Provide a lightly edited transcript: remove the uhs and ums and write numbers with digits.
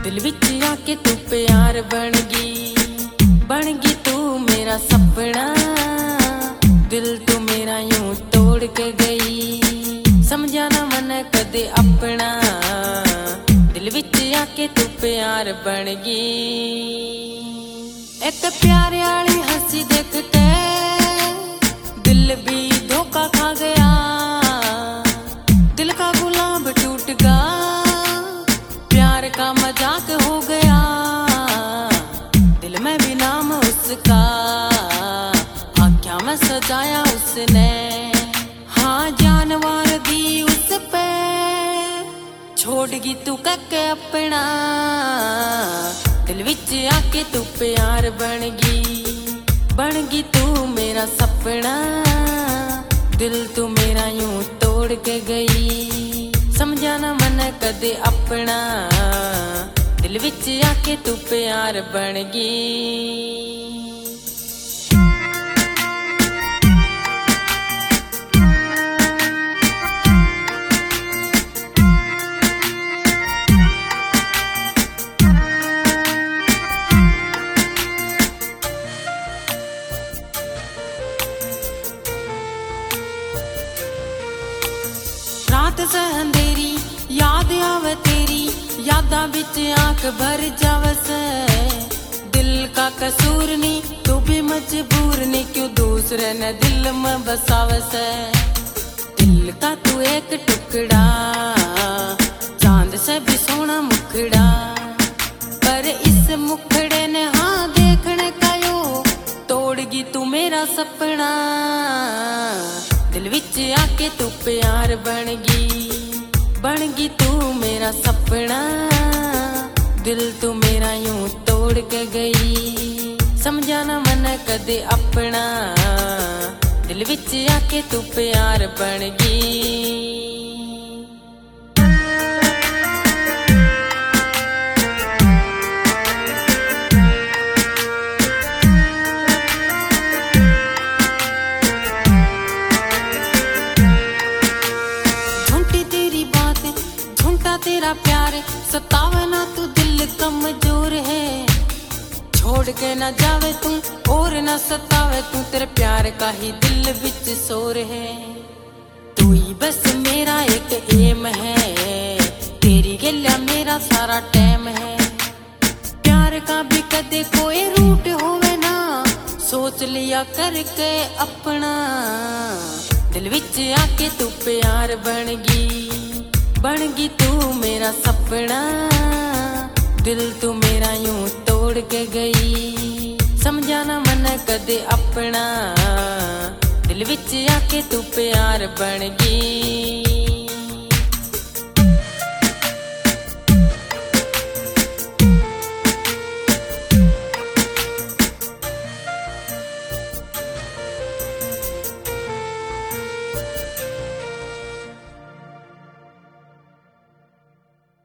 दिल विच आके तू प्यार बन गई तू मेरा सपना। दिल तू मेरा यूं तोड़ के गई, समझा ना मन कदे अपना। दिल विच आके तू प्यार बन गई। एक प्यारे वाली हंसी देखते दिल भी धोखा खा गया। दिल का गुलाब टूट गया, प्यार का मजाक हो गया। दिल में भी नाम उसका, आँखों में सजाया उसने। हाँ जानवर दी उस पे, छोड़गी तू कके अपना। दिल विच आके तू प्यार बन गई तू मेरा सपना। दिल तू मेरा यूं तोड़ के गई, समझा ना मन कदे अपना। दिल विच आके तू प्यार बन गई। रात से अंधेरी याद आवे तेरी, यादा बिच आंख भर जावसे। दिल का कसूर नहीं तू भी मजबूर नहीं, क्यों दूसरे ने दिल में बसावसे। दिल का तू एक टुकड़ा, चांद से भी सोना मुखड़ा। पर इस मुखड़े ने हाँ देखने का यो, तोड़गी तू मेरा सपना। दिल विच आके तू प्यार बन गई तू मेरा सपना। दिल तू मेरा यूं तोड़ के गई, समझा ना मन कदे अपना। दिल विच आके तू प्यार बन गई। तेरा प्यार सतावे ना तू, दिल कमजोर है। छोड़ के ना जावे तू और ना सतावे तू, तेरे प्यार का ही दिल विच शोर है। तू ही बस मेरा एक एम है, तेरी गल्ला मेरा सारा टाइम है। प्यार का भी कदे कोई रूट होवे ना, सोच लिया करके अपना। दिल विच आके तू प्यार बन गई तू मेरा सपना। दिल तू मेरा यूं तोड़ के गई, समझा ना मन कदे अपना। दिल विच आके तू प्यार बन गई।